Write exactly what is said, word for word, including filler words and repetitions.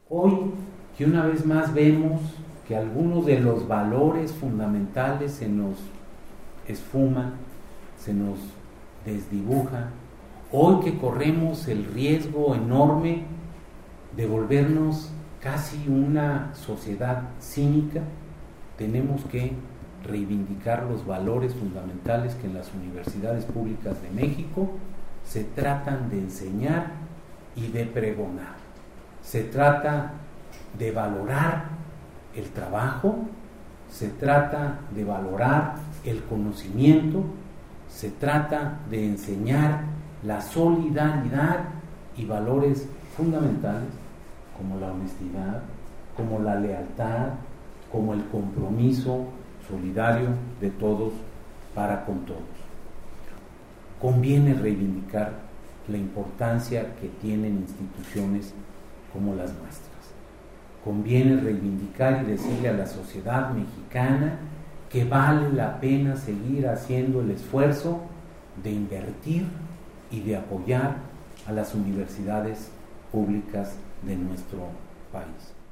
Hoy, que una vez más vemos que algunos de los valores fundamentales se nos esfuman, se nos desdibujan, hoy que corremos el riesgo enorme de volvernos casi una sociedad cínica, tenemos que reivindicar los valores fundamentales que en las universidades públicas de México se tratan de enseñar y de pregonar. Se trata de valorar el trabajo, se trata de valorar el conocimiento, se trata de enseñar la solidaridad y valores fundamentales como la honestidad, como la lealtad, como el compromiso solidario de todos para con todos. Conviene reivindicar la importancia que tienen instituciones como las nuestras. Conviene reivindicar y decirle a la sociedad mexicana que vale la pena seguir haciendo el esfuerzo de invertir y de apoyar a las universidades públicas de nuestro país.